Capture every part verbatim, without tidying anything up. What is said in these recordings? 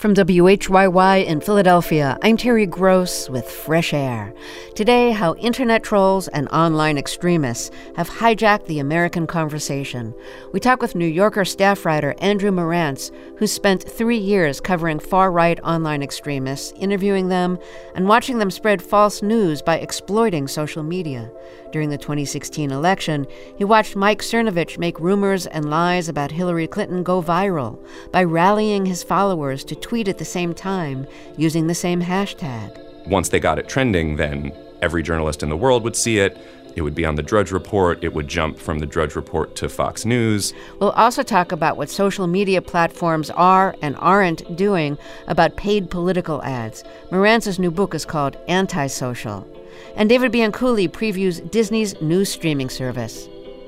From W H Y Y in Philadelphia, I'm Terry Gross with Fresh Air. Today, how internet trolls and online extremists have hijacked the American conversation. We talk with New Yorker staff writer Andrew Marantz, who spent three years covering far-right online extremists, interviewing them, and watching them spread false news by exploiting social media. During the twenty sixteen election, he watched Mike Cernovich make rumors and lies about Hillary Clinton go viral by rallying his followers to tweet at the same time using the same hashtag. Once they got it trending, then every journalist in the world would see it. It would be on the Drudge Report. It would jump from the Drudge Report to Fox News. We'll also talk about what social media platforms are and aren't doing about paid political ads. Marantz's new book is called Antisocial. And David Bianculli previews Disney's new streaming service.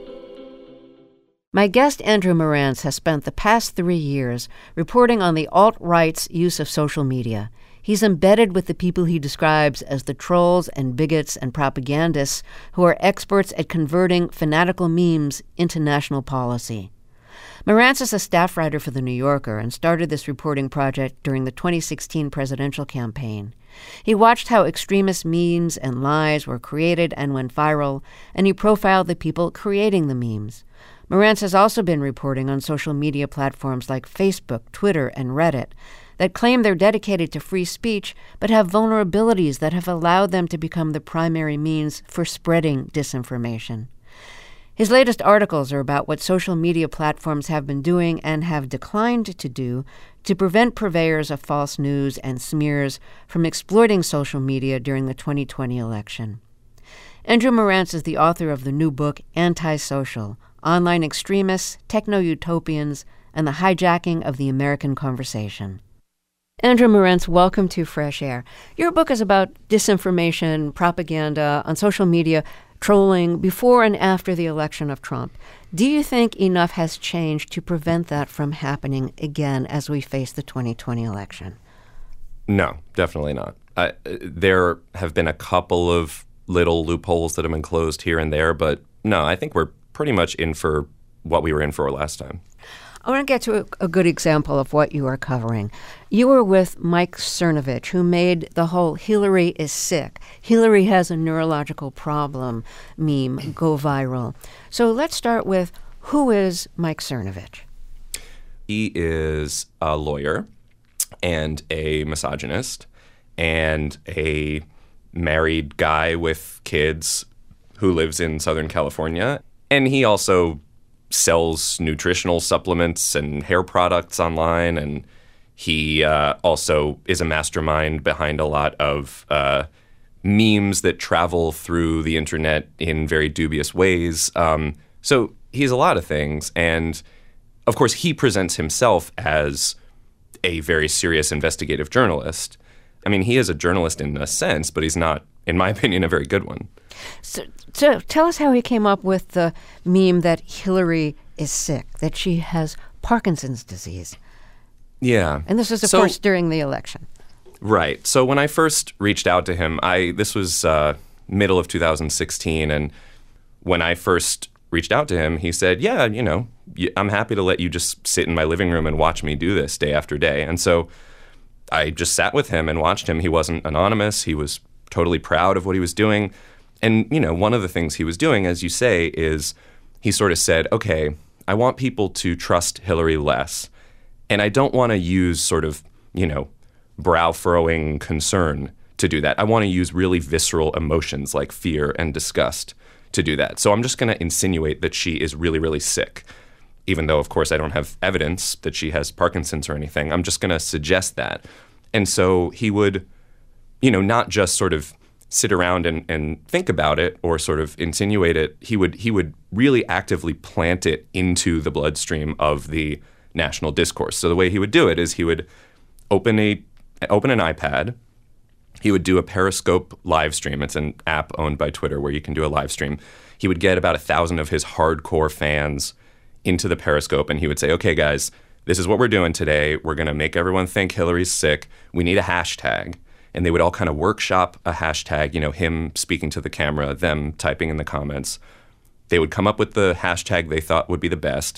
My guest, Andrew Marantz, has spent the past three years reporting on the alt-right's use of social media. He's embedded with the people he describes as the trolls and bigots and propagandists who are experts at converting fanatical memes into national policy. Marantz is a staff writer for The New Yorker and started this reporting project during the twenty sixteen presidential campaign. He watched how extremist memes and lies were created and went viral, and he profiled the people creating the memes. Marantz has also been reporting on social media platforms like Facebook, Twitter, and Reddit that claim they're dedicated to free speech but have vulnerabilities that have allowed them to become the primary means for spreading disinformation. His latest articles are about what social media platforms have been doing and have declined to do to prevent purveyors of false news and smears from exploiting social media during the twenty twenty election. Andrew Marantz is the author of the new book, Antisocial: Online Extremists, Techno-Utopians, and the Hijacking of the American Conversation. Andrew Marantz, welcome to Fresh Air. Your book is about disinformation, propaganda on social media, trolling before and after the election of Trump. Do you think enough has changed to prevent that from happening again as we face the twenty twenty election? No, definitely not. Uh, there have been a couple of little loopholes that have been closed here and there, but no, I think we're pretty much in for what we were in for last time. I want to get to a, a good example of what you are covering. You were with Mike Cernovich, who made the whole Hillary is sick, Hillary has a neurological problem meme go viral. So let's start with, who is Mike Cernovich? He is a lawyer and a misogynist and a married guy with kids who lives in Southern California. And he also sells nutritional supplements and hair products online, and he uh, also is a mastermind behind a lot of uh, memes that travel through the internet in very dubious ways. Um, so he's a lot of things, and of course he presents himself as a very serious investigative journalist. I mean, he is a journalist in a sense, but he's not, in my opinion, a very good one. So, so tell us how he came up with the meme that Hillary is sick, that she has Parkinson's disease. Yeah. And this was, of so, course, during the election. Right. So when I first reached out to him, I this was uh, middle of two thousand sixteen, and when I first reached out to him, he said, yeah, you know, I'm happy to let you just sit in my living room and watch me do this day after day. And so I just sat with him and watched him. He wasn't anonymous. He was totally proud of what he was doing. And, you know, one of the things he was doing, as you say, is he sort of said, okay, I want people to trust Hillary less. And I don't want to use sort of, you know, brow-furrowing concern to do that. I want to use really visceral emotions like fear and disgust to do that. So I'm just going to insinuate that she is really, really sick. Even though, of course, I don't have evidence that she has Parkinson's or anything. I'm just going to suggest that. And so he would, you know, not just sort of sit around and, and think about it or sort of insinuate it. He would he would really actively plant it into the bloodstream of the national discourse. So the way he would do it is he would open a open an iPad. He would do a Periscope live stream. It's an app owned by Twitter where you can do a live stream. He would get about a thousand of his hardcore fans into the Periscope, and he would say, okay, guys, this is what we're doing today. We're going to make everyone think Hillary's sick. We need a hashtag. And they would all kind of workshop a hashtag, you know, him speaking to the camera, them typing in the comments. They would come up with the hashtag they thought would be the best.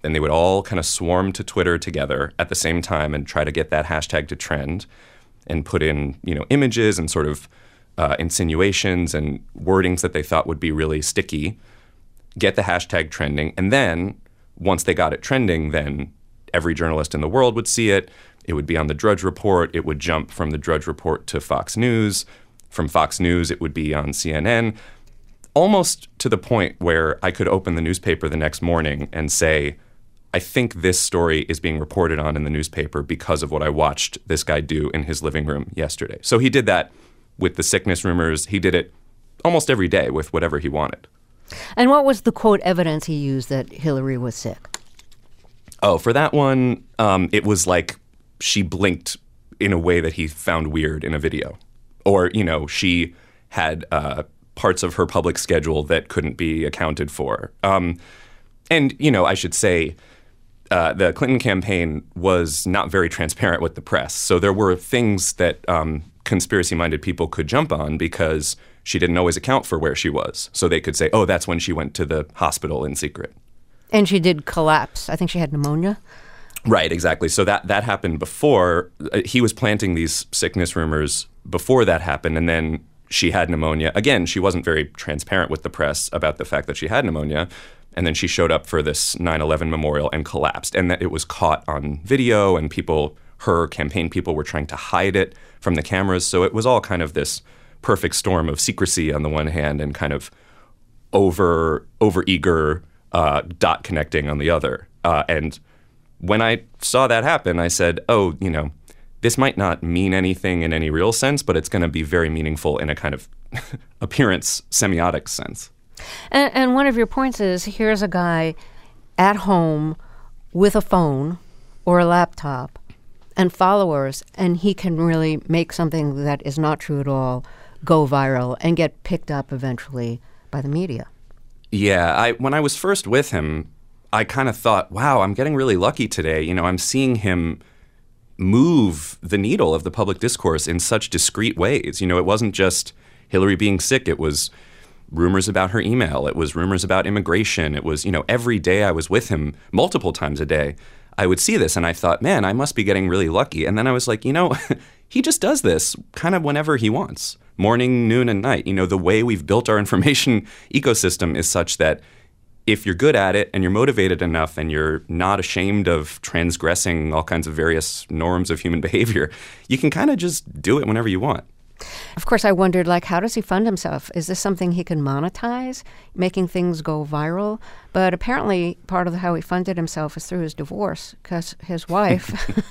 and they would all kind of swarm to Twitter together at the same time and try to get that hashtag to trend and put in, you know, images and sort of uh, insinuations and wordings that they thought would be really sticky, get the hashtag trending, and then once they got it trending, then every journalist in the world would see it. It would be on the Drudge Report. It would jump from the Drudge Report to Fox News. From Fox News, it would be on C N N, almost to the point where I could open the newspaper the next morning and say, I think this story is being reported on in the newspaper because of what I watched this guy do in his living room yesterday. So he did that with the sickness rumors. He did it almost every day with whatever he wanted. And what was the, quote, evidence he used that Hillary was sick? Oh, for that one, um, it was like she blinked in a way that he found weird in a video. Or, you know, she had uh, parts of her public schedule that couldn't be accounted for. Um, and, you know, I should say, Uh, the Clinton campaign was not very transparent with the press. So there were things that um, conspiracy-minded people could jump on because she didn't always account for where she was. So they could say, oh, that's when she went to the hospital in secret. And she did collapse. I think she had pneumonia. Right, exactly. So that, that happened before. Uh, he was planting these sickness rumors before that happened, and then she had pneumonia. Again, she wasn't very transparent with the press about the fact that she had pneumonia. And then she showed up for this nine eleven memorial and collapsed. And that it was caught on video, and people, her campaign people, were trying to hide it from the cameras. So it was all kind of this perfect storm of secrecy on the one hand and kind of over over eager uh, dot connecting on the other. Uh, and when I saw that happen, I said, oh, you know, this might not mean anything in any real sense, but it's going to be very meaningful in a kind of appearance semiotic sense. And, and one of your points is, here's a guy at home with a phone or a laptop and followers, and he can really make something that is not true at all go viral and get picked up eventually by the media. Yeah, I when I was first with him, I kind of thought, wow, I'm getting really lucky today. You know, I'm seeing him move the needle of the public discourse in such discreet ways. You know, it wasn't just Hillary being sick. It was rumors about her email. It was rumors about immigration. It was, you know, every day I was with him, multiple times a day, I would see this and I thought, man, I must be getting really lucky. And then I was like, you know, he just does this kind of whenever he wants, morning, noon, and night. You know, the way we've built our information ecosystem is such that if you're good at it and you're motivated enough and you're not ashamed of transgressing all kinds of various norms of human behavior, you can kind of just do it whenever you want. Of course, I wondered, like, how does he fund himself? Is this something he can monetize, making things go viral? But apparently part of how he funded himself is through his divorce, because his wife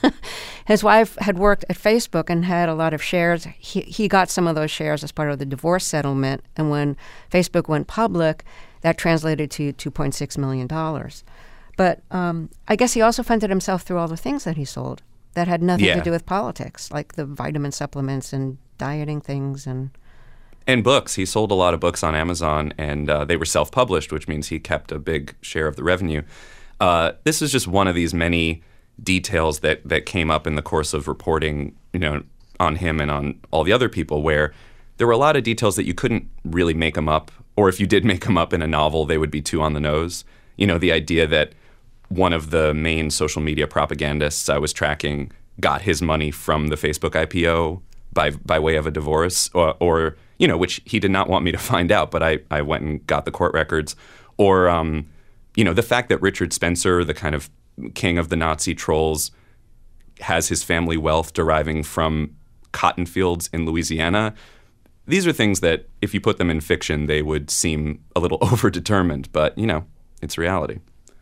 his wife had worked at Facebook and had a lot of shares. He, he got some of those shares as part of the divorce settlement. And when Facebook went public, that translated to two point six million dollars. But um, I guess he also funded himself through all the things that he sold that had nothing yeah. to do with politics, like the vitamin supplements and dieting things and and books. He sold a lot of books on Amazon, and uh, they were self-published, which means he kept a big share of the revenue. Uh, this is just one of these many details that that came up in the course of reporting, you know, on him and on all the other people, where there were a lot of details that you couldn't really make them up, or if you did make them up in a novel, they would be too on the nose. You know, the idea that one of the main social media propagandists I was tracking got his money from the Facebook I P O by by way of a divorce, or, or you know, which he did not want me to find out, but I, I went and got the court records. Or, um, you know, the fact that Richard Spencer, the kind of king of the Nazi trolls, has his family wealth deriving from cotton fields in Louisiana. These are things that, if you put them in fiction, they would seem a little overdetermined, but, you know, it's reality.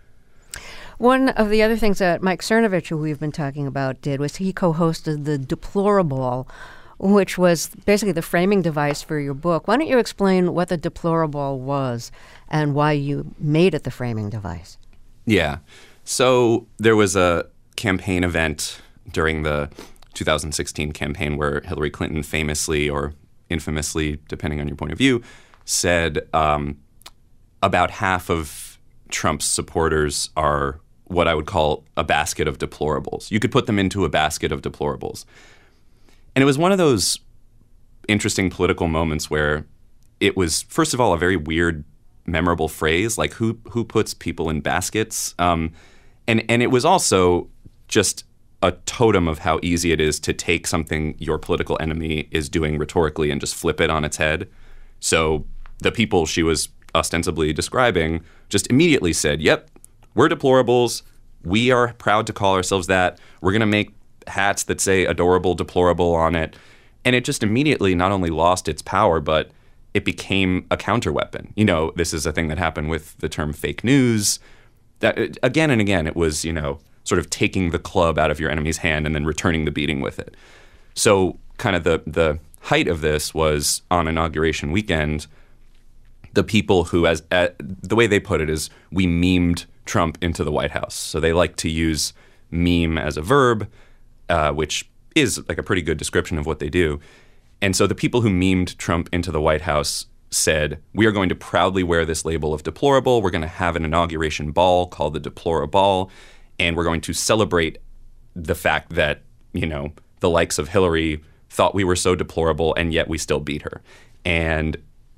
One of the other things that Mike Cernovich, who we've been talking about, did was he co-hosted the Deplorable, which was basically the framing device for your book. Why don't you explain what the Deplorable was and why you made it the framing device? Yeah. So there was a campaign event during the two thousand sixteen campaign where Hillary Clinton famously, or infamously, depending on your point of view, said um, about half of Trump's supporters are what I would call a basket of deplorables. You could put them into a basket of deplorables. And it was one of those interesting political moments where it was, first of all, a very weird, memorable phrase, like who who puts people in baskets? Um, And and it was also just a totem of how easy it is to take something your political enemy is doing rhetorically and just flip it on its head. So the people she was ostensibly describing just immediately said, yep, we're deplorables. We are proud to call ourselves that. We're going to make hats that say adorable, deplorable on it. And it just immediately not only lost its power, but it became a counterweapon. You know, this is a thing that happened with the term fake news. That, again and again, it was, you know, sort of taking the club out of your enemy's hand and then returning the beating with it. So kind of the the height of this was on Inauguration Weekend. The people who, as uh, the way they put it is, we memed Trump into the White House. So they like to use meme as a verb, uh, which is like a pretty good description of what they do. And so the people who memed Trump into the White House said, we are going to proudly wear this label of deplorable. We're going to have an inauguration ball called the Deploraball, and we're going to celebrate the fact that, you know, the likes of Hillary thought we were so deplorable, and yet we still beat her. And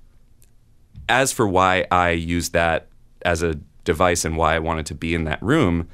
as for why I used that as a device and why I wanted to be in that room,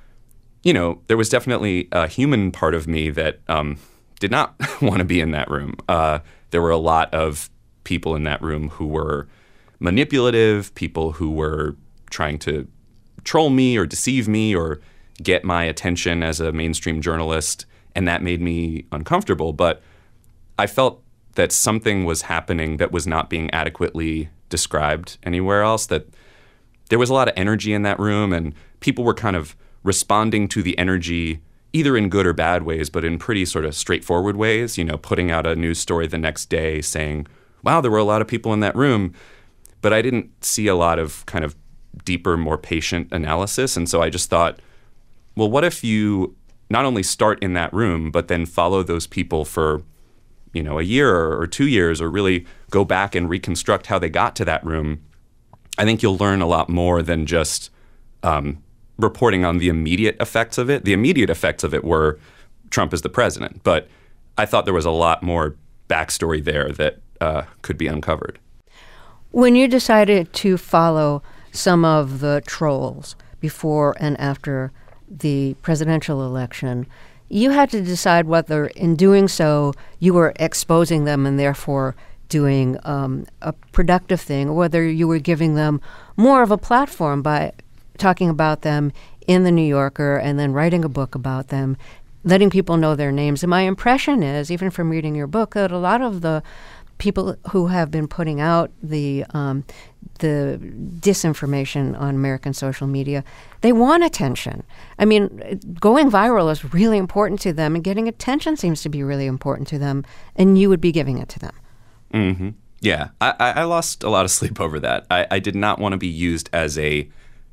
you know, there was definitely a human part of me that um, did not want to be in that room. Uh, there were a lot of people in that room who were manipulative, people who were trying to troll me or deceive me or get my attention as a mainstream journalist, and that made me uncomfortable. But I felt that something was happening that was not being adequately described anywhere else, that there was a lot of energy in that room, and people were kind of responding to the energy either in good or bad ways, but in pretty sort of straightforward ways, you know, putting out a news story the next day saying, wow, there were a lot of people in that room. But I didn't see a lot of kind of deeper, more patient analysis. And so I just thought, well, what if you not only start in that room, but then follow those people for, you know, a year or two years, or really go back and reconstruct how they got to that room? I think you'll learn a lot more than just um, reporting on the immediate effects of it. The immediate effects of it were Trump is the president. But I thought there was a lot more backstory there that uh, could be uncovered. When you decided to follow some of the trolls before and after the presidential election, you had to decide whether in doing so you were exposing them and therefore doing um, a productive thing, or whether you were giving them more of a platform by talking about them in the New Yorker and then writing a book about them, letting people know their names. And my impression is, even from reading your book, that a lot of the people who have been putting out the um, the disinformation on American social media, they want attention. I mean, going viral is really important to them, and getting attention seems to be really important to them, and you would be giving it to them. Mm-hmm. Yeah, I, I lost a lot of sleep over that. I, I did not want to be used as a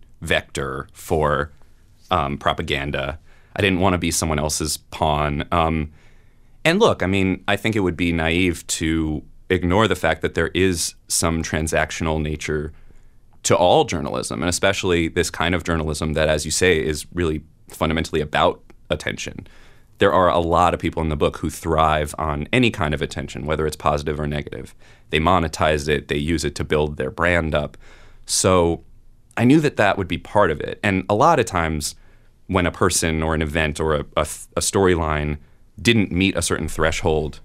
vector for um, propaganda. I didn't want to be someone else's pawn. Um, and look, I mean, I think it would be naive to ignore the fact that there is some transactional nature to all journalism, and especially this kind of journalism that, as you say, is really fundamentally about attention. There are a lot of people in the book who thrive on any kind of attention, whether it's positive or negative. They monetize it. They use it to build their brand up. So I knew that that would be part of it. And a lot of times when a person or an event or a, a, a storyline didn't meet a certain threshold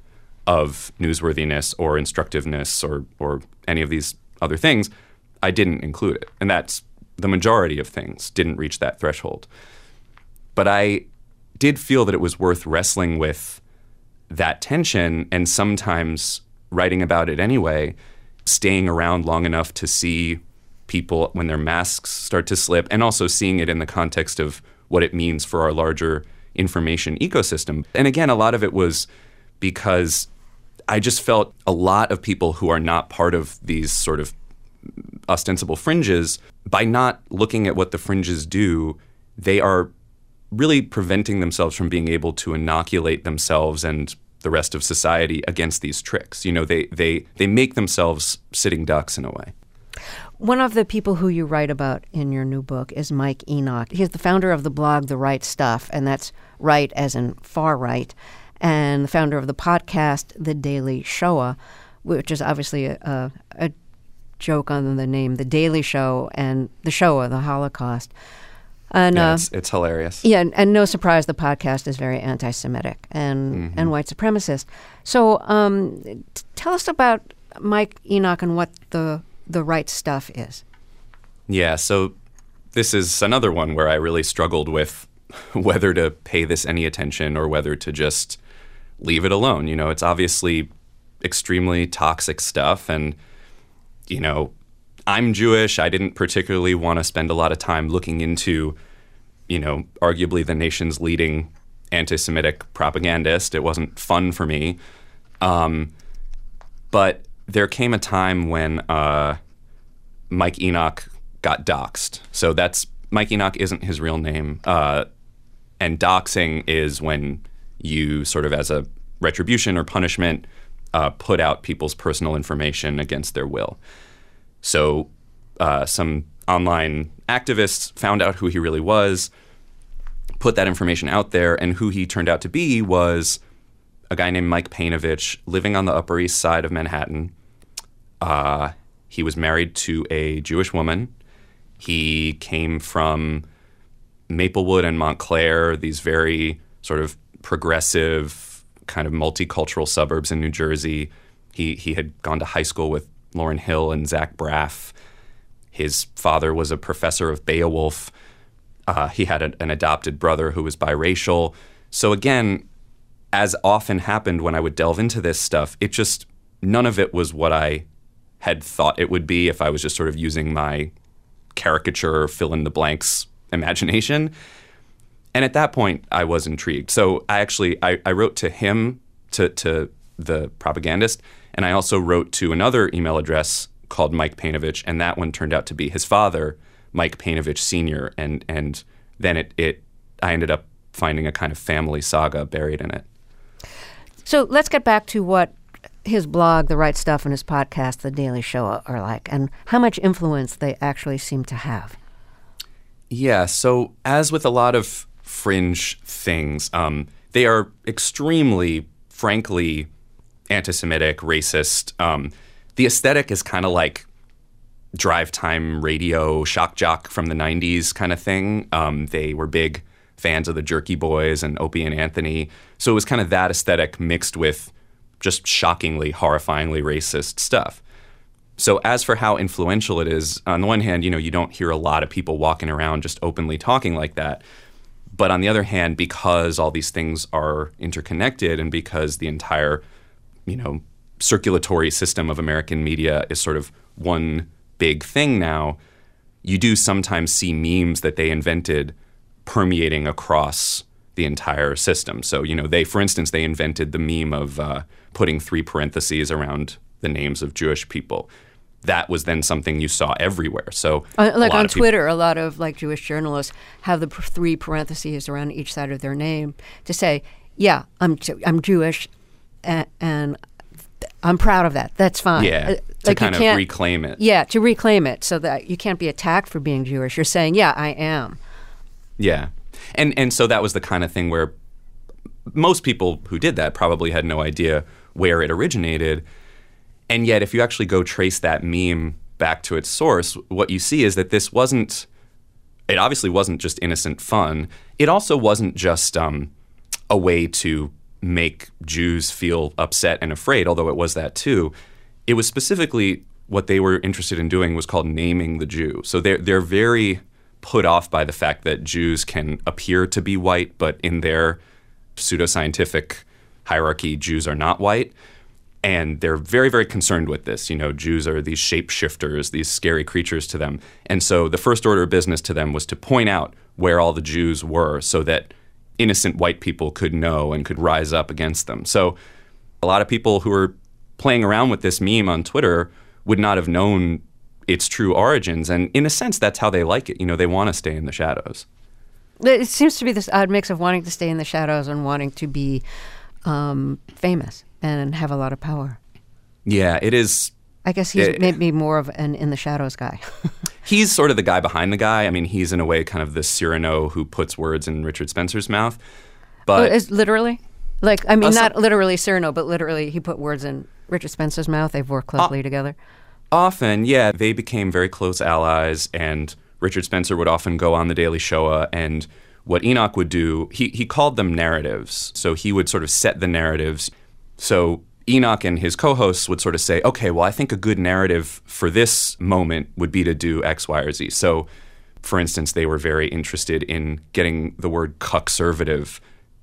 of newsworthiness or instructiveness or or any of these other things, I didn't include it. And that's the majority of things didn't reach that threshold. But I did feel that it was worth wrestling with that tension, and sometimes writing about it anyway, staying around long enough to see people when their masks start to slip, and also seeing it in the context of what it means for our larger information ecosystem. And again, a lot of it was because I just felt a lot of people who are not part of these sort of ostensible fringes, by not looking at what the fringes do, they are really preventing themselves from being able to inoculate themselves and the rest of society against these tricks. You know, they they they make themselves sitting ducks in a way. One of the people who you write about in your new book is Mike Enoch. He's the founder of the blog The Right Stuff, and that's right as in far right, and the founder of the podcast The Daily Shoah, which is obviously a, a, a joke on the name The Daily Show and the Shoah, the Holocaust. And, yeah, uh, it's, it's hilarious. Yeah, and, and no surprise, the podcast is very anti-Semitic and Mm-hmm. and white supremacist. So, um, t- tell us about Mike Enoch and what the the right stuff is. Yeah, so this is another one where I really struggled with whether to pay this any attention or whether to just leave it alone. You know, it's obviously extremely toxic stuff, and you know, I'm Jewish. I didn't particularly want to spend a lot of time looking into, you know, arguably the nation's leading anti-Semitic propagandist. It wasn't fun for me. Um, but there came a time when uh, Mike Enoch got doxxed. So that's Mike Enoch isn't his real name. Uh, and doxing is when you sort of as a retribution or punishment uh, put out people's personal information against their will. So uh, some online activists found out who he really was, put that information out there, and who he turned out to be was a guy named Mike Painovich living on the Upper East Side of Manhattan. Uh, he was married to a Jewish woman. He came from Maplewood and Montclair, these very sort of progressive, kind of multicultural suburbs in New Jersey. He he had gone to high school with Lauryn Hill and Zach Braff. His father was a professor of Beowulf. Uh, he had a, an adopted brother who was biracial. So again, as often happened when I would delve into this stuff, it just, none of it was what I had thought it would be if I was just sort of using my caricature, fill in the blanks imagination. And at that point, I was intrigued. So I actually, I, I wrote to him, to, to the propagandist, and I also wrote to another email address called Mike Painovich, and that one turned out to be his father, Mike Painovich Senior And and then it, it I ended up finding a kind of family saga buried in it. So let's get back to what his blog, The Right Stuff, and his podcast, The Daily Show, are like, and how much influence they actually seem to have. Yeah, so as with a lot of fringe things, um, they are extremely, frankly, anti-Semitic, racist. Um, the aesthetic is kind of like drive time radio, shock jock from the nineties kind of thing. Um, they were big fans of the Jerky Boys and Opie and Anthony. So it was kind of that aesthetic mixed with just shockingly, horrifyingly racist stuff. So as for how influential it is, on the one hand, you know, you don't hear a lot of people walking around just openly talking like that. But on the other hand, because all these things are interconnected and because the entire, you know, circulatory system of American media is sort of one big thing now, you do sometimes see memes that they invented permeating across the entire system. So, you know, they, for instance, they invented the meme of uh, putting three parentheses around the names of Jewish people. That was then something you saw everywhere. So, uh, like on people, Twitter, a lot of like Jewish journalists have the p- three parentheses around each side of their name to say, "Yeah, I'm I'm Jewish, and, and I'm proud of that. That's fine." Yeah, uh, to like kind you of reclaim it. Yeah, to reclaim it, so that you can't be attacked for being Jewish. You're saying, "Yeah, I am." Yeah, and and so that was the kind of thing where most people who did that probably had no idea where it originated. And yet, if you actually go trace that meme back to its source, what you see is that this wasn't, it obviously wasn't just innocent fun. It also wasn't just um, a way to make Jews feel upset and afraid, although it was that too. It was specifically what they were interested in doing was called naming the Jew. So they're, they're very put off by the fact that Jews can appear to be white, but in their pseudoscientific hierarchy, Jews are not white. And they're very, very concerned with this. You know, Jews are these shapeshifters, these scary creatures to them. And so the first order of business to them was to point out where all the Jews were so that innocent white people could know and could rise up against them. So a lot of people who were playing around with this meme on Twitter would not have known its true origins. And in a sense, that's how they like it. You know, they want to stay in the shadows. It seems to be this odd mix of wanting to stay in the shadows and wanting to be um, famous and have a lot of power. Yeah, it is. I guess he's it, maybe more of an in the shadows guy. He's sort of the guy behind the guy. I mean, he's in a way kind of the Cyrano who puts words in Richard Spencer's mouth. But oh, is literally? Like, I mean, uh, not some, literally Cyrano, but literally he put words in Richard Spencer's mouth. They've worked closely uh, together. Often, yeah. They became very close allies, and Richard Spencer would often go on The Daily Show, and what Enoch would do, he, he called them narratives. So he would sort of set the narratives. So Enoch and his co-hosts would sort of say, okay, well, I think a good narrative for this moment would be to do X, Y, or Z. So, for instance, they were very interested in getting the word cuckservative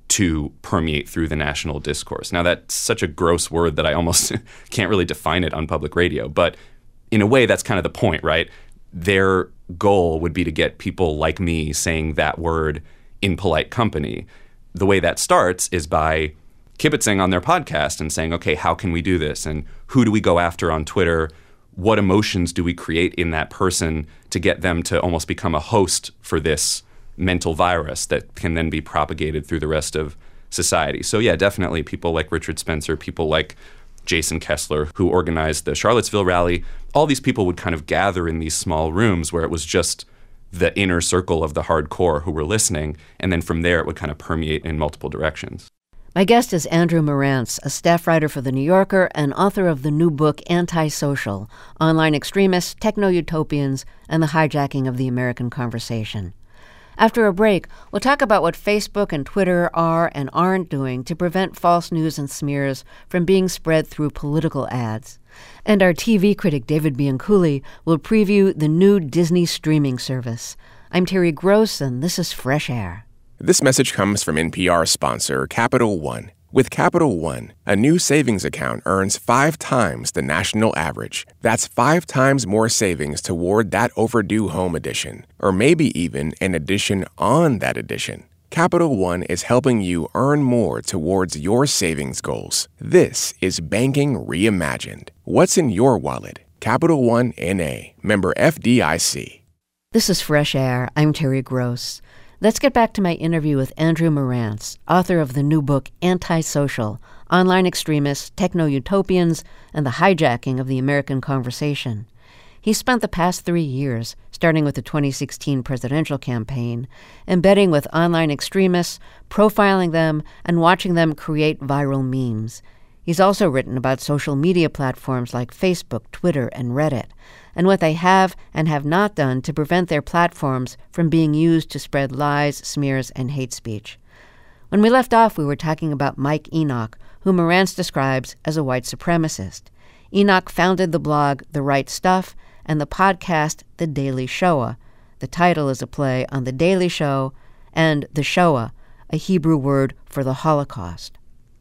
to permeate through the national discourse. Now, that's such a gross word that I almost can't really define it on public radio. But in a way, that's kind of the point, right? Their goal would be to get people like me saying that word in polite company. The way that starts is by kibitzing on their podcast and saying, okay, how can we do this? And who do we go after on Twitter? What emotions do we create in that person to get them to almost become a host for this mental virus that can then be propagated through the rest of society? So yeah, definitely people like Richard Spencer, people like Jason Kessler, who organized the Charlottesville rally, all these people would kind of gather in these small rooms where it was just the inner circle of the hardcore who were listening, and then from there it would kind of permeate in multiple directions. My guest is Andrew Marantz, a staff writer for The New Yorker and author of the new book Antisocial, Online Extremists, Techno-Utopians, and the Hijacking of the American Conversation. After a break, we'll talk about what Facebook and Twitter are and aren't doing to prevent false news and smears from being spread through political ads. And our T V critic David Bianculli will preview the new Disney streaming service. I'm Terry Gross, and this is Fresh Air. This message comes from N P R sponsor Capital One. With Capital One, a new savings account earns five times the national average. That's five times more savings toward that overdue home edition, or maybe even an addition on that addition. Capital One is helping you earn more towards your savings goals. This is banking reimagined. What's in your wallet? Capital One N A, member F D I C. This is Fresh Air. I'm Terry Gross. Let's get back to my interview with Andrew Marantz, author of the new book Antisocial, Online Extremists, Techno-Utopians, and the Hijacking of the American Conversation. He spent the past three years, starting with the twenty sixteen presidential campaign, embedding with online extremists, profiling them, and watching them create viral memes. He's also written about social media platforms like Facebook, Twitter, and Reddit, and what they have and have not done to prevent their platforms from being used to spread lies, smears, and hate speech. When we left off, we were talking about Mike Enoch, who Marantz describes as a white supremacist. Enoch founded the blog The Right Stuff and the podcast The Daily Shoah. The title is a play on The Daily Show and the Shoah, a Hebrew word for the Holocaust.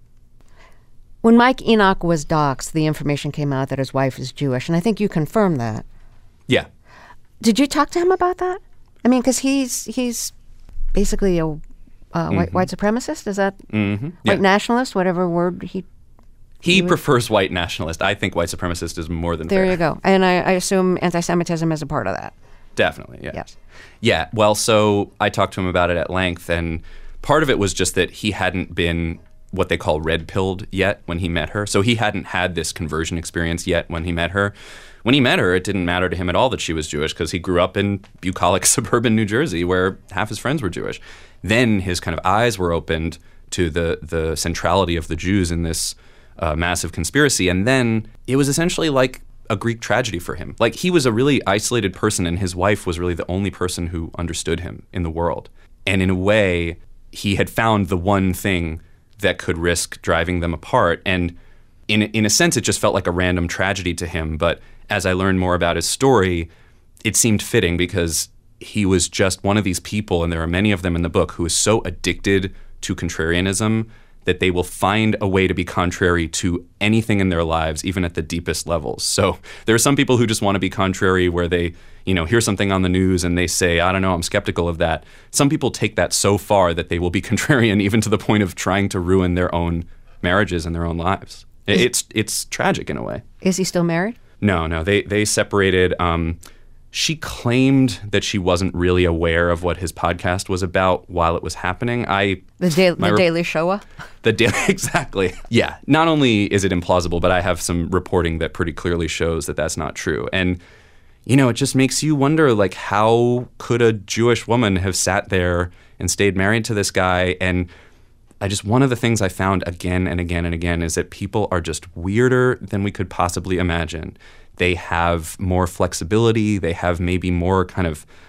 When Mike Enoch was doxxed, the information came out that his wife is Jewish, and I think you confirmed that. Yeah. Did you talk to him about that? I mean, because he's he's basically a uh, mm-hmm. white, white supremacist? Is that mm-hmm. white yeah. nationalist, whatever word he... He, he prefers white nationalist. I think white supremacist is more than there fair. you go. And I, I assume anti-Semitism is a part of that. Definitely, yeah. Yes. Yeah, well, so I talked to him about it at length, and part of it was just that he hadn't been what they call red-pilled yet when he met her. So he hadn't had this conversion experience yet when he met her. When he met her, it didn't matter to him at all that she was Jewish because he grew up in bucolic suburban New Jersey where half his friends were Jewish. Then his kind of eyes were opened to the the centrality of the Jews in this uh, massive conspiracy. And then it was essentially like a Greek tragedy for him. Like, he was a really isolated person, and his wife was really the only person who understood him in the world. And in a way, he had found the one thing that could risk driving them apart. And in in a sense, it just felt like a random tragedy to him. But as I learned more about his story, it seemed fitting because he was just one of these people, and there are many of them in the book, who is so addicted to contrarianism that they will find a way to be contrary to anything in their lives, even at the deepest levels. So there are some people who just want to be contrary where they, you know, hear something on the news and they say, I don't know, I'm skeptical of that. Some people take that so far that they will be contrarian even to the point of trying to ruin their own marriages and their own lives. Is, it's it's tragic in a way. Is he still married? No, no. They, they separated. Um, she claimed that she wasn't really aware of what his podcast was about while it was happening. I The, da- the re- Daily Shoah? The daily, exactly. Yeah. Not only is it implausible, but I have some reporting that pretty clearly shows that that's not true. And, you know, it just makes you wonder, like, how could a Jewish woman have sat there and stayed married to this guy? And I just, one of the things I found again and again and again is that people are just weirder than we could possibly imagine. They have more flexibility. They have maybe more kind of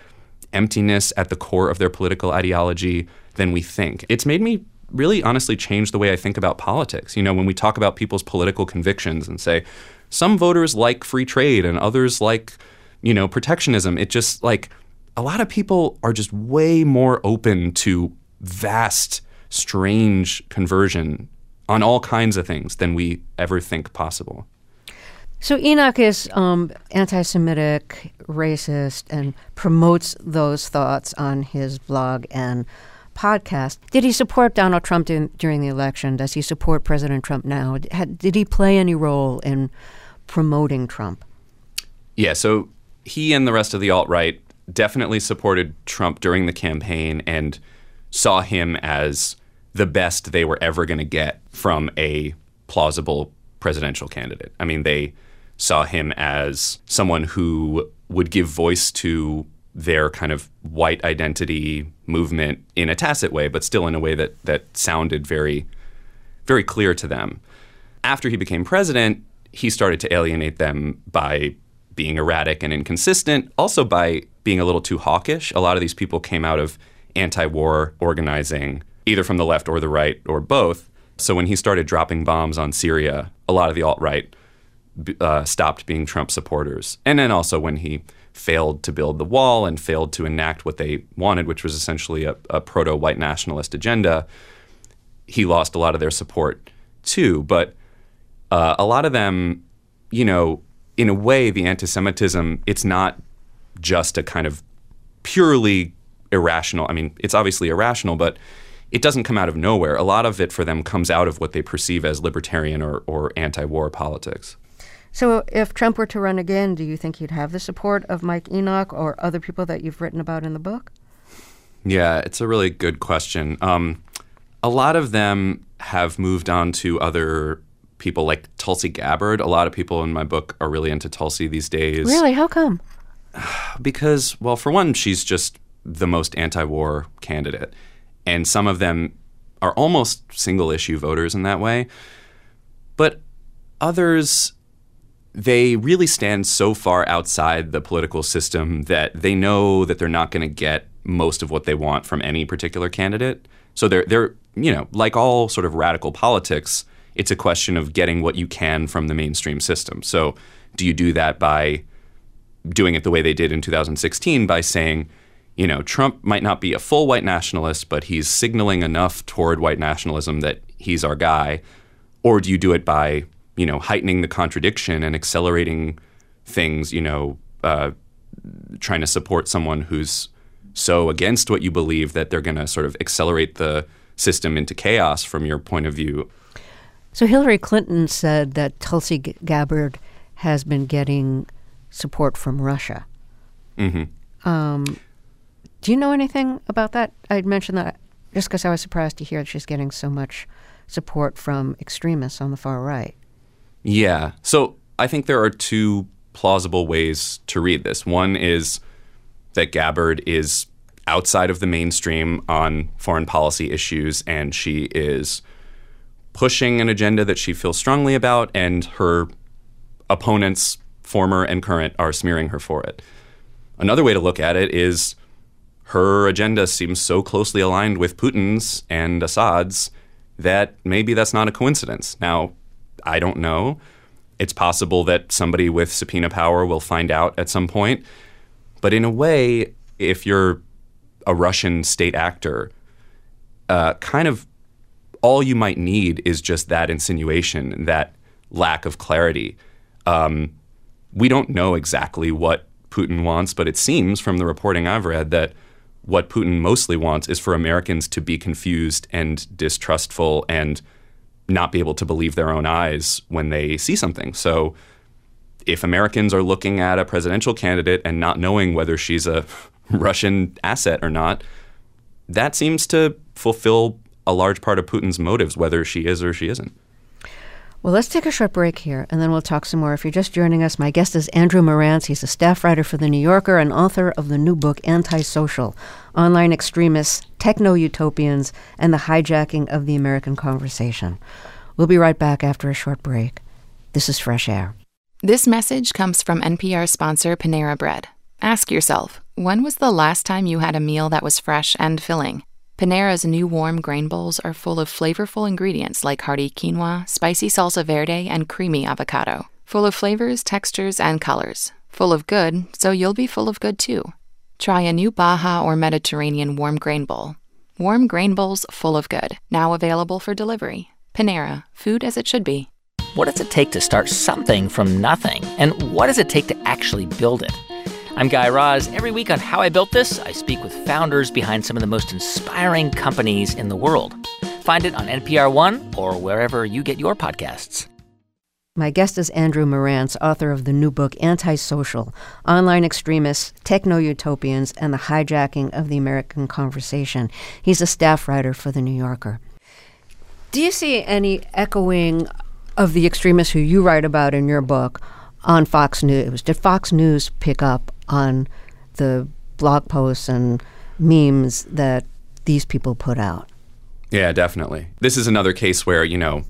emptiness at the core of their political ideology than we think. It's made me really honestly change the way I think about politics. You know, when we talk about people's political convictions and say, some voters like free trade and others like, you know, protectionism, it just like a lot of people are just way more open to vast, strange conversion on all kinds of things than we ever think possible. So Enoch is um, anti-Semitic, racist, and promotes those thoughts on his blog and podcast. Did he support Donald Trump during, during the election? Does he support President Trump now? Had, did he play any role in promoting Trump? Yeah, so he and the rest of the alt-right definitely supported Trump during the campaign and saw him as the best they were ever going to get from a plausible presidential candidate. I mean, they saw him as someone who would give voice to their kind of white identity movement in a tacit way, but still in a way that that sounded very, very clear to them. After he became president, he started to alienate them by being erratic and inconsistent, also by being a little too hawkish. A lot of these people came out of anti-war organizing, either from the left or the right or both. So when he started dropping bombs on Syria, a lot of the alt-right uh, stopped being Trump supporters. And then also when he failed to build the wall and failed to enact what they wanted, which was essentially a, a proto-white nationalist agenda, he lost a lot of their support too. But uh, a lot of them, you know, in a way, the anti-Semitism, it's not just a kind of purely irrational. I mean, it's obviously irrational, but it doesn't come out of nowhere. A lot of it for them comes out of what they perceive as libertarian or, or anti-war politics. So if Trump were to run again, do you think he'd have the support of Mike Enoch or other people that you've written about in the book? Yeah, it's a really good question. Um, a lot of them have moved on to other people like Tulsi Gabbard. A lot of people in my book are really into Tulsi these days. Really? How come? Because, well, for one, she's just the most anti-war candidate. And some of them are almost single-issue voters in that way. But others, they really stand so far outside the political system that they know that they're not going to get most of what they want from any particular candidate. So they're, they're, you know, like all sort of radical politics, it's a question of getting what you can from the mainstream system. So do you do that by doing it the way they did in two thousand sixteen by saying, you know, Trump might not be a full white nationalist, but he's signaling enough toward white nationalism that he's our guy? Or do you do it by, you know, heightening the contradiction and accelerating things, you know, uh, trying to support someone who's so against what you believe that they're going to sort of accelerate the system into chaos from your point of view? So Hillary Clinton said that Tulsi Gabbard has been getting support from Russia. Mm-hmm. Um, do you know anything about that? I'd mentioned that just because I was surprised to hear that she's getting so much support from extremists on the far right. Yeah. So I think there are two plausible ways to read this. One is that Gabbard is outside of the mainstream on foreign policy issues, and she is pushing an agenda that she feels strongly about, and her opponents, former and current, are smearing her for it. Another way to look at it is her agenda seems so closely aligned with Putin's and Assad's that maybe that's not a coincidence. Now, I don't know. It's possible that somebody with subpoena power will find out at some point. But in a way, if you're a Russian state actor, uh, kind of all you might need is just that insinuation, that lack of clarity. Um, we don't know exactly what Putin wants, but it seems from the reporting I've read that what Putin mostly wants is for Americans to be confused and distrustful and not be able to believe their own eyes when they see something. So if Americans are looking at a presidential candidate and not knowing whether she's a Russian asset or not, that seems to fulfill a large part of Putin's motives, whether she is or she isn't. Well, let's take a short break here, and then we'll talk some more. If you're just joining us, my guest is Andrew Marantz. He's a staff writer for The New Yorker and author of the new book, Antisocial: Online Extremists, Techno-Utopians, and the Hijacking of the American Conversation. We'll be right back after a short break. This is Fresh Air. This message comes from N P R sponsor Panera Bread. Ask yourself, When was the last time you had a meal that was fresh and filling? Panera's new warm grain bowls are full of flavorful ingredients like hearty quinoa, spicy salsa verde, and creamy avocado. Full of flavors, textures, and colors. Full of good, so you'll be full of good too. Try a new Baja or Mediterranean warm grain bowl. Warm grain bowls full of good. Now available for delivery. Panera, food as it should be. What does it take to start something from nothing? And what does it take to actually build it? I'm Guy Raz. Every week on How I Built This, I speak with founders behind some of the most inspiring companies in the world. Find it on N P R One or wherever you get your podcasts. My guest is Andrew Marantz, author of the new book, Antisocial, Online Extremists, Techno-Utopians, and the Hijacking of the American Conversation. He's a staff writer for The New Yorker. Do you see any echoing of the extremists who you write about in your book on Fox News? Did Fox News pick up on the blog posts and memes that these people put out? Yeah, definitely. This is another case where, you know,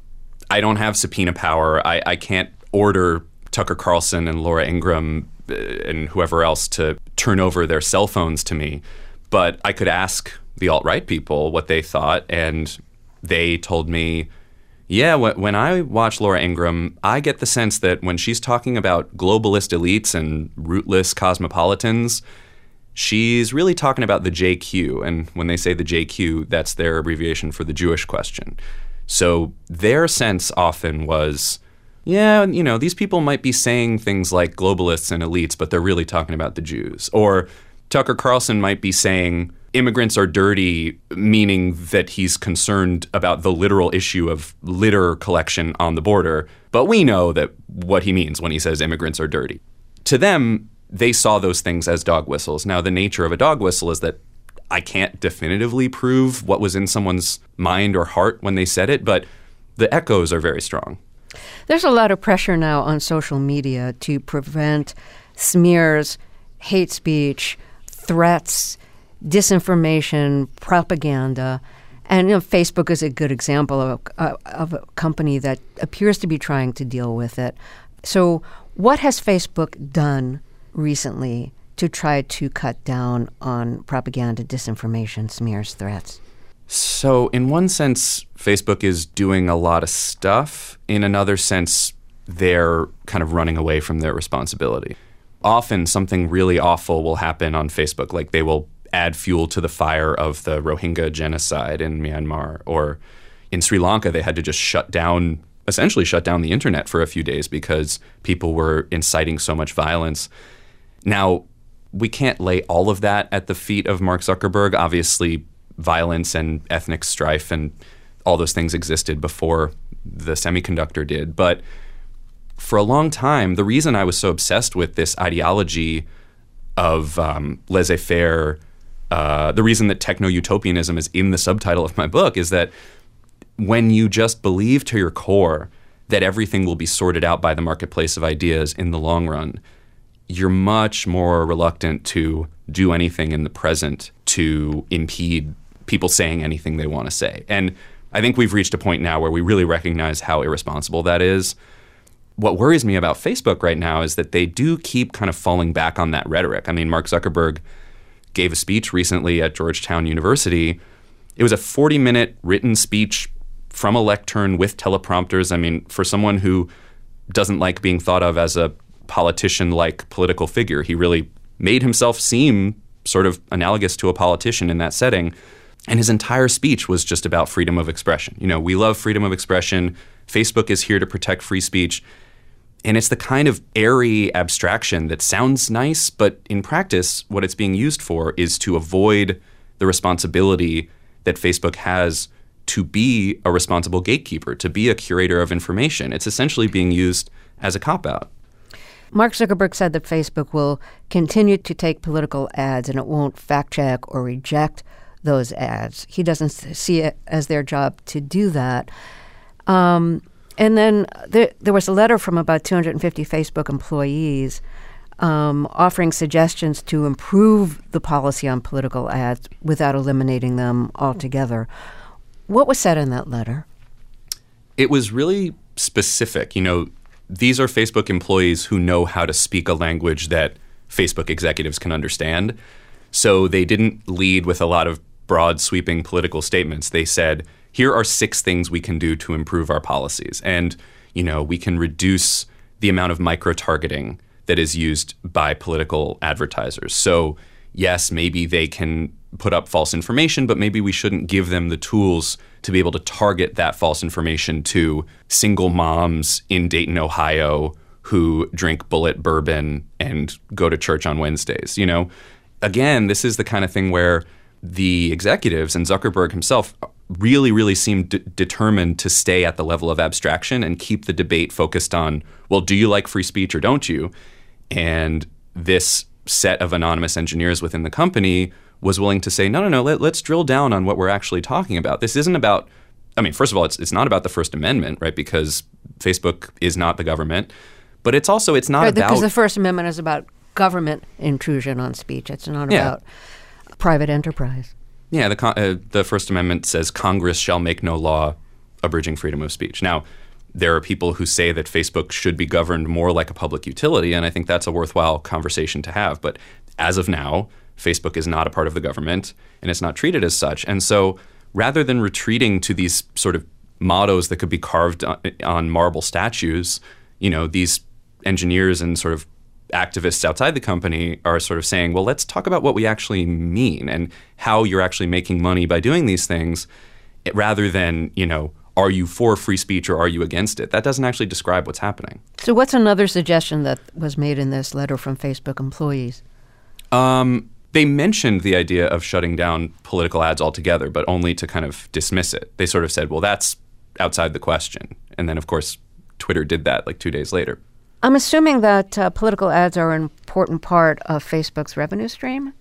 I don't have subpoena power. I, I can't order Tucker Carlson and Laura Ingraham uh, and whoever else to turn over their cell phones to me. But I could ask the alt-right people what they thought, and they told me, yeah, wh- when I watch Laura Ingraham, I get the sense that when she's talking about globalist elites and rootless cosmopolitans, she's really talking about the J Q. And when they say the J Q, that's their abbreviation for the Jewish question. So their sense often was, yeah, you know, these people might be saying things like globalists and elites, but they're really talking about the Jews. Or Tucker Carlson might be saying immigrants are dirty, meaning that he's concerned about the literal issue of litter collection on the border. But we know that what he means when he says immigrants are dirty. To them, they saw those things as dog whistles. Now, the nature of a dog whistle is that I can't definitively prove what was in someone's mind or heart when they said it, but the echoes are very strong. There's a lot of pressure now on social media to prevent smears, hate speech, threats, disinformation, propaganda. And you know, Facebook is a good example of a, of a company that appears to be trying to deal with it. So what has Facebook done recently to try to cut down on propaganda, disinformation, smears, threats? So in one sense, Facebook is doing a lot of stuff. In another sense, they're kind of running away from their responsibility. Often something really awful will happen on Facebook, like they will add fuel to the fire of the Rohingya genocide in Myanmar. Or in Sri Lanka, they had to just shut down, essentially shut down the internet for a few days because people were inciting so much violence. Now, we can't lay all of that at the feet of Mark Zuckerberg. Obviously, violence and ethnic strife and all those things existed before the semiconductor did. But for a long time, the reason I was so obsessed with this ideology of um, laissez-faire, uh, the reason that techno-utopianism is in the subtitle of my book is that when you just believe to your core that everything will be sorted out by the marketplace of ideas in the long run, you're much more reluctant to do anything in the present to impede people saying anything they want to say. And I think we've reached a point now where we really recognize how irresponsible that is. What worries me about Facebook right now is that they do keep kind of falling back on that rhetoric. I mean, Mark Zuckerberg gave a speech recently at Georgetown University. It was a forty-minute written speech from a lectern with teleprompters. I mean, for someone who doesn't like being thought of as a politician-like political figure, he really made himself seem sort of analogous to a politician in that setting. And his entire speech was just about freedom of expression. You know, we love freedom of expression. Facebook is here to protect free speech. And it's the kind of airy abstraction that sounds nice, but in practice, what it's being used for is to avoid the responsibility that Facebook has to be a responsible gatekeeper, to be a curator of information. It's essentially being used as a cop-out. Mark Zuckerberg said that Facebook will continue to take political ads and it won't fact-check or reject those ads. He doesn't see it as their job to do that. Um, and then there, there was a letter from about two hundred fifty Facebook employees um, offering suggestions to improve the policy on political ads without eliminating them altogether. What was said in that letter? It was really specific. You know, these are Facebook employees who know how to speak a language that Facebook executives can understand. So they didn't lead with a lot of broad, sweeping political statements. They said, here are six things we can do to improve our policies. And, you know, we can reduce the amount of micro-targeting that is used by political advertisers. So, yes, maybe they can put up false information, but maybe we shouldn't give them the tools to be able to target that false information to single moms in Dayton, Ohio, who drink Bullet bourbon and go to church on Wednesdays. You know, again, this is the kind of thing where the executives and Zuckerberg himself really, really seem d- determined to stay at the level of abstraction and keep the debate focused on, well, do you like free speech or don't you? And this set of anonymous engineers within the company was willing to say, no, no, no, let, let's drill down on what we're actually talking about. This isn't about, I mean, first of all, it's it's not about the First Amendment, right? Because Facebook is not the government. But it's also, it's not right, about... Because the First Amendment is about government intrusion on speech. It's not Yeah. about private enterprise. Yeah, the con- uh, the First Amendment says Congress shall make no law abridging freedom of speech. Now, there are people who say that Facebook should be governed more like a public utility, and I think that's a worthwhile conversation to have. But as of now, Facebook is not a part of the government, and it's not treated as such. And so rather than retreating to these sort of mottos that could be carved on, on marble statues, you know, these engineers and sort of activists outside the company are sort of saying, well, let's talk about what we actually mean and how you're actually making money by doing these things, rather than, you know, are you for free speech or are you against it? That doesn't actually describe what's happening. So what's another suggestion that was made in this letter from Facebook employees? Um, they mentioned the idea of shutting down political ads altogether, but only to kind of dismiss it. They sort of said, well, that's outside the question. And then, of course, Twitter did that like two days later. I'm assuming that uh, political ads are an important part of Facebook's revenue stream?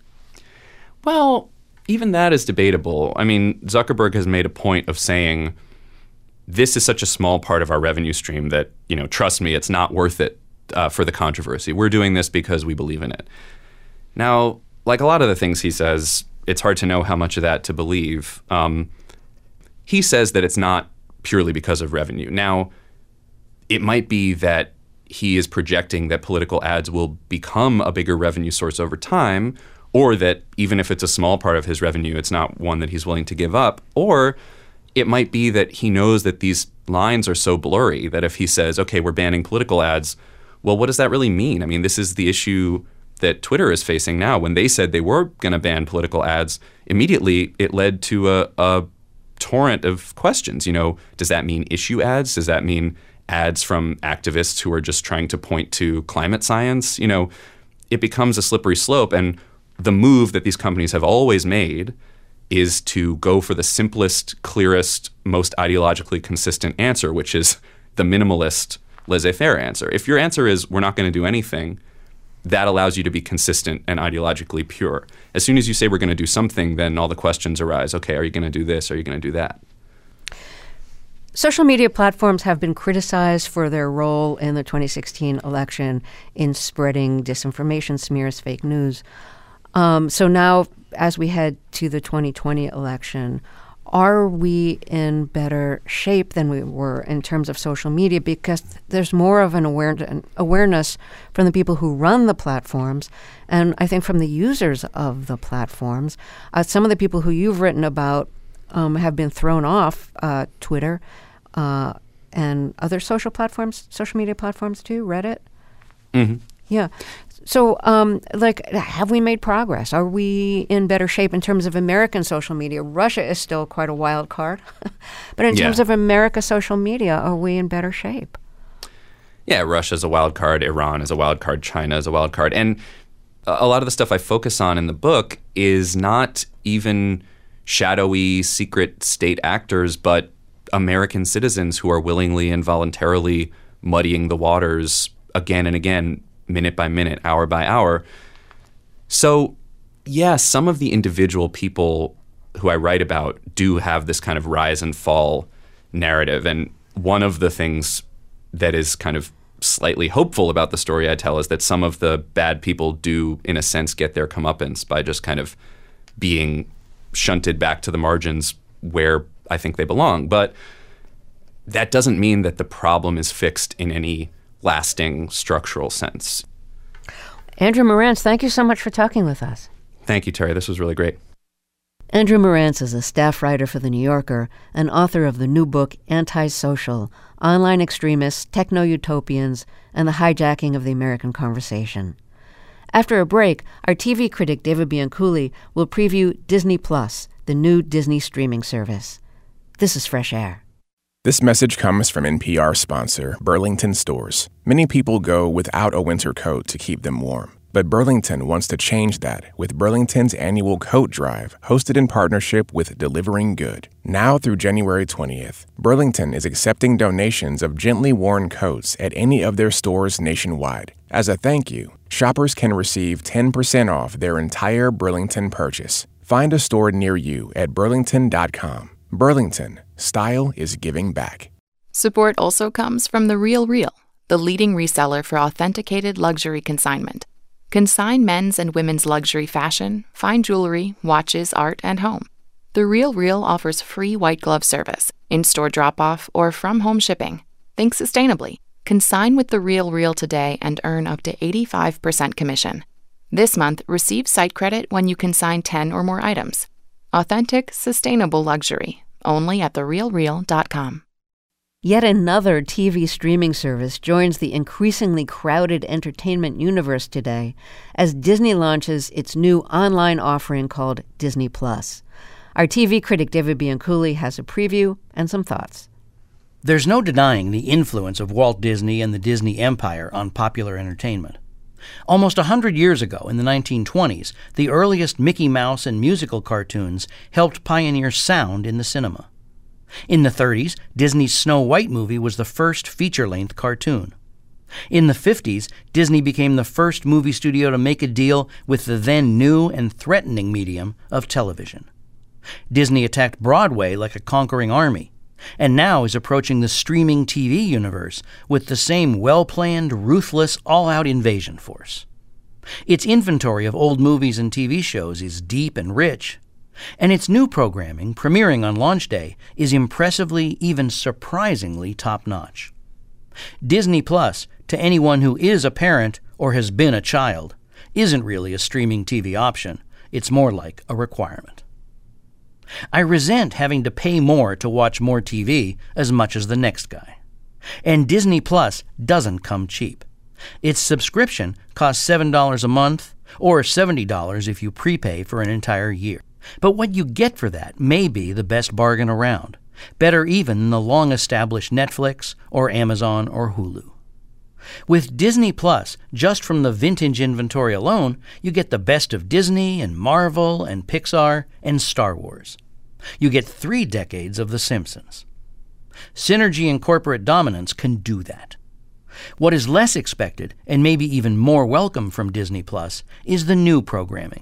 Well, even that is debatable. I mean, Zuckerberg has made a point of saying, this is such a small part of our revenue stream that, you know, trust me, it's not worth it uh, for the controversy. We're doing this because we believe in it. Now, like a lot of the things he says, it's hard to know how much of that to believe. Um, he says that it's not purely because of revenue. Now, it might be that he is projecting that political ads will become a bigger revenue source over time, or that even if it's a small part of his revenue, it's not one that he's willing to give up. Or it might be that he knows that these lines are so blurry that if he says, okay, we're banning political ads, well, what does that really mean? I mean, this is the issue that Twitter is facing now. When they said they were going to ban political ads, immediately it led to a, a torrent of questions. You know, does that mean issue ads? Does that mean ads from activists who are just trying to point to climate science? You know, it becomes a slippery slope. And the move that these companies have always made is to go for the simplest, clearest, most ideologically consistent answer, which is the minimalist, laissez-faire answer. If your answer is, we're not going to do anything, that allows you to be consistent and ideologically pure. As soon as you say we're going to do something, then all the questions arise. Okay, are you going to do this? Are you going to do that? Social media platforms have been criticized for their role in the twenty sixteen election in spreading disinformation, smears, fake news. Um, so now, as we head to the twenty twenty election, are we in better shape than we were in terms of social media? Because there's more of an aware- an awareness from the people who run the platforms, and I think from the users of the platforms. Uh, some of the people who you've written about um, have been thrown off uh, Twitter uh, and other social platforms, social media platforms too, Reddit. Mm-hmm. Yeah. So, um, like, have we made progress? Are we in better shape in terms of American social media? Russia is still quite a wild card. But in Yeah. terms of America social media, are we in better shape? Yeah, Russia's a wild card. Iran is a wild card. China is a wild card. And a lot of the stuff I focus on in the book is not even shadowy, secret state actors, but American citizens who are willingly and voluntarily muddying the waters again and again, minute by minute, hour by hour. So, yeah, some of the individual people who I write about do have this kind of rise and fall narrative. And one of the things that is kind of slightly hopeful about the story I tell is that some of the bad people do, in a sense, get their comeuppance by just kind of being shunted back to the margins where I think they belong. But that doesn't mean that the problem is fixed in any lasting structural sense. Andrew Marantz, thank you so much for talking with us. Thank you, Terry. This was really great. Andrew Marantz is a staff writer for The New Yorker and author of the new book, Antisocial, Online Extremists, Techno-Utopians, and the Hijacking of the American Conversation. After a break, our T V critic David Bianculli will preview Disney Plus, the new Disney streaming service. This is Fresh Air. This message comes from N P R sponsor Burlington Stores. Many people go without a winter coat to keep them warm. But Burlington wants to change that with Burlington's annual coat drive, hosted in partnership with Delivering Good. Now through January twentieth, Burlington is accepting donations of gently worn coats at any of their stores nationwide. As a thank you, shoppers can receive ten percent off their entire Burlington purchase. Find a store near you at burlington dot com. Burlington, style is giving back. Support also comes from The Real Real, the leading reseller for authenticated luxury consignment. Consign men's and women's luxury fashion, fine jewelry, watches, art, and home. The Real Real offers free white glove service, in-store drop-off, or from-home shipping. Think sustainably. Consign with The Real Real today and earn up to eighty-five percent commission. This month, receive site credit when you consign ten or more items. Authentic, sustainable luxury. Only at the real real dot com. Yet another T V streaming service joins the increasingly crowded entertainment universe today as Disney launches its new online offering called Disney Plus. Our T V critic David Bianculli has a preview and some thoughts. There's no denying the influence of Walt Disney and the Disney Empire on popular entertainment. Almost a hundred years ago, in the nineteen twenties, the earliest Mickey Mouse and musical cartoons helped pioneer sound in the cinema. In the thirties, Disney's Snow White movie was the first feature-length cartoon. In the fifties, Disney became the first movie studio to make a deal with the then new and threatening medium of television. Disney attacked Broadway like a conquering army, and now is approaching the streaming T V universe with the same well-planned, ruthless, all-out invasion force. Its inventory of old movies and T V shows is deep and rich, and its new programming, premiering on launch day, is impressively, even surprisingly top-notch. Disney Plus, to anyone who is a parent or has been a child, isn't really a streaming T V option. It's more like a requirement. I resent having to pay more to watch more T V as much as the next guy. And Disney Plus doesn't come cheap. Its subscription costs seven dollars a month, or seventy dollars if you prepay for an entire year. But what you get for that may be the best bargain around, better even than the long-established Netflix or Amazon or Hulu. With Disney Plus, just from the vintage inventory alone, you get the best of Disney and Marvel and Pixar and Star Wars. You get three decades of The Simpsons. Synergy and corporate dominance can do that. What is less expected, and maybe even more welcome from Disney Plus, is the new programming.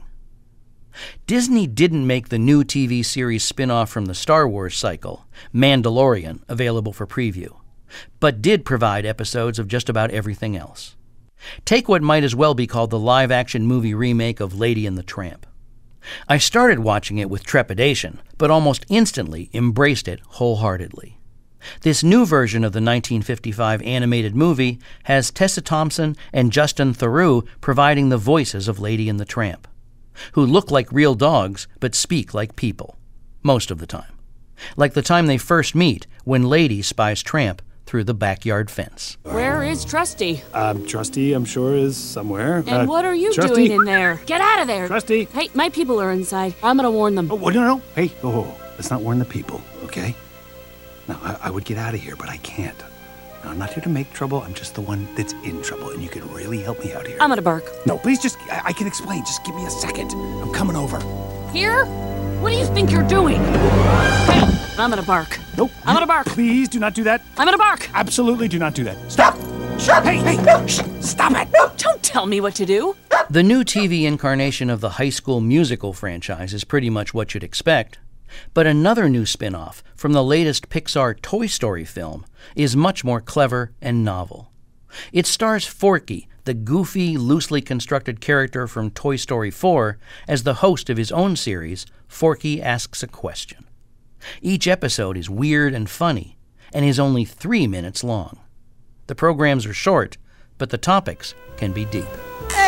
Disney didn't make the new T V series spin-off from the Star Wars cycle, Mandalorian, available for preview, but did provide episodes of just about everything else. Take what might as well be called the live-action movie remake of Lady and the Tramp. I started watching it with trepidation, but almost instantly embraced it wholeheartedly. This new version of the nineteen fifty-five animated movie has Tessa Thompson and Justin Theroux providing the voices of Lady and the Tramp, who look like real dogs but speak like people, most of the time. Like the time they first meet when Lady spies Tramp through the backyard fence. Where is Trusty? Um, Trusty, I'm sure, is somewhere. And uh, what are you Trusty? doing in there? Get out of there! Trusty! Hey, my people are inside. I'm gonna warn them. Oh, no, no. Hey, oh, let's not warn the people, okay? Now, I, I would get out of here, but I can't. Now, I'm not here to make trouble. I'm just the one that's in trouble, and you can really help me out here. I'm gonna bark. No, please just, I, I can explain. Just give me a second. I'm coming over. Here? What do you think you're doing? Hey, I'm gonna bark. Nope. I'm gonna bark. Please do not do that. I'm gonna bark. Absolutely do not do that. Stop! Shut! Hey, hey, no, shh, stop it! Don't tell me what to do. The new T V incarnation of the High School Musical franchise is pretty much what you'd expect. But another new spin-off from the latest Pixar Toy Story film is much more clever and novel. It stars Forky, the goofy, loosely constructed character from Toy Story four, as the host of his own series, Forky Asks a Question. Each episode is weird and funny, and is only three minutes long. The programs are short, but the topics can be deep. Hey!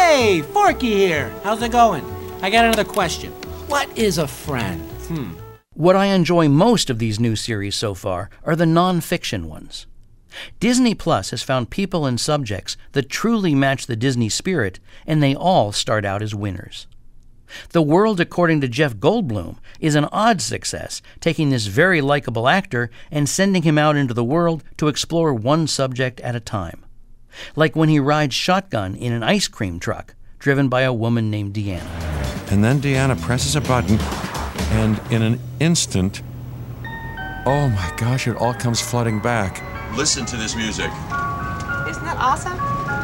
Hey, Forky here. How's it going? I got another question. What is a friend? Hmm. What I enjoy most of these new series so far are the non-fiction ones. Disney Plus has found people and subjects that truly match the Disney spirit, and they all start out as winners. The World According to Jeff Goldblum is an odd success, taking this very likable actor and sending him out into the world to explore one subject at a time. Like when he rides shotgun in an ice cream truck, driven by a woman named Deanna. And then Deanna presses a button, and in an instant, oh my gosh, it all comes flooding back. Listen to this music. Isn't that awesome?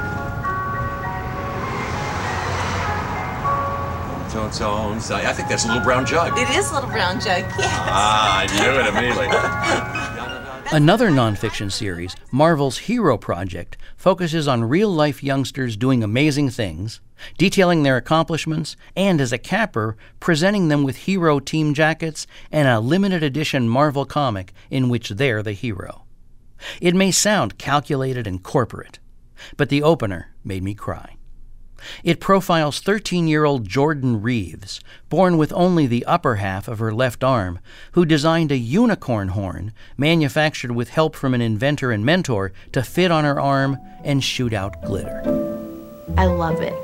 Tones, tones. I think that's a Little Brown Jug. It is Little Brown Jug, yes. Ah, I knew it immediately. Another nonfiction series, Marvel's Hero Project, focuses on real-life youngsters doing amazing things, detailing their accomplishments, and as a capper, presenting them with hero team jackets and a limited edition Marvel comic in which they're the hero. It may sound calculated and corporate, but the opener made me cry. It profiles thirteen-year-old Jordan Reeves, born with only the upper half of her left arm, who designed a unicorn horn manufactured with help from an inventor and mentor to fit on her arm and shoot out glitter. I love it.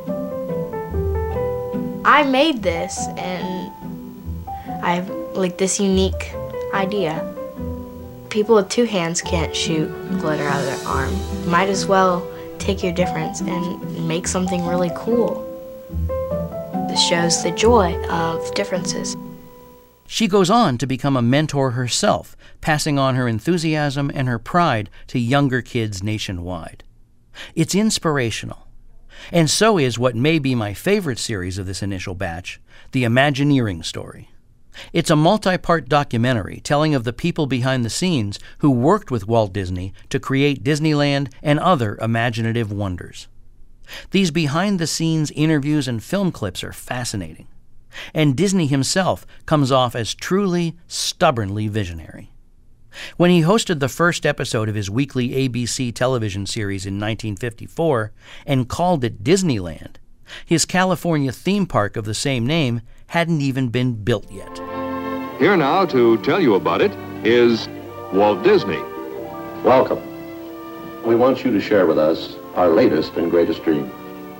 I made this, and I have like this unique idea. People with two hands can't shoot glitter out of their arm. Might as well take your difference and make something really cool. This shows the joy of differences. She goes on to become a mentor herself, passing on her enthusiasm and her pride to younger kids nationwide. It's inspirational. And so is what may be my favorite series of this initial batch, The Imagineering Story. It's a multi-part documentary telling of the people behind the scenes who worked with Walt Disney to create Disneyland and other imaginative wonders. These behind-the-scenes interviews and film clips are fascinating. And Disney himself comes off as truly, stubbornly visionary. When he hosted the first episode of his weekly A B C television series in nineteen fifty-four and called it Disneyland, his California theme park of the same name hadn't even been built yet. Here now to tell you about it is Walt Disney. Welcome. We want you to share with us our latest and greatest dream.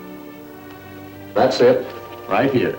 That's it, right here.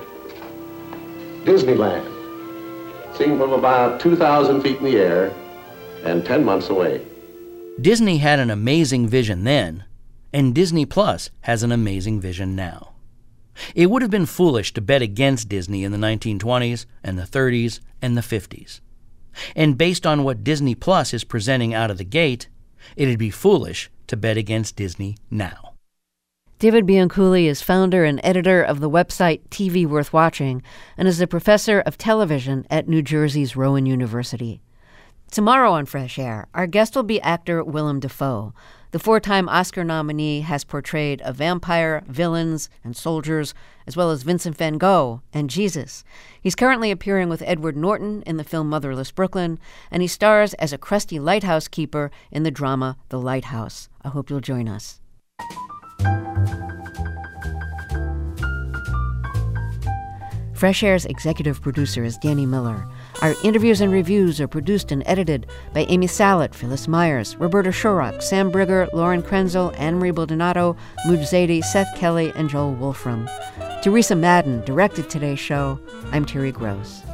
Disneyland, seen from about two thousand feet in the air and ten months away. Disney had an amazing vision then, and Disney Plus has an amazing vision now. It would have been foolish to bet against Disney in the nineteen twenties and the thirties and the fifties. And based on what Disney Plus is presenting out of the gate, it'd be foolish to bet against Disney now. David Bianculli is founder and editor of the website T V Worth Watching and is a professor of television at New Jersey's Rowan University. Tomorrow on Fresh Air, our guest will be actor Willem Dafoe. The four-time Oscar nominee has portrayed a vampire, villains, and soldiers, as well as Vincent van Gogh and Jesus. He's currently appearing with Edward Norton in the film Motherless Brooklyn, and he stars as a crusty lighthouse keeper in the drama The Lighthouse. I hope you'll join us. Fresh Air's executive producer is Danny Miller. Our interviews and reviews are produced and edited by Amy Salet, Phyllis Myers, Roberta Shorrock, Sam Brigger, Lauren Krenzel, Anne-Marie Baldonado, Mooj Zadie, Seth Kelly, and Joel Wolfram. Teresa Madden directed today's show. I'm Terry Gross.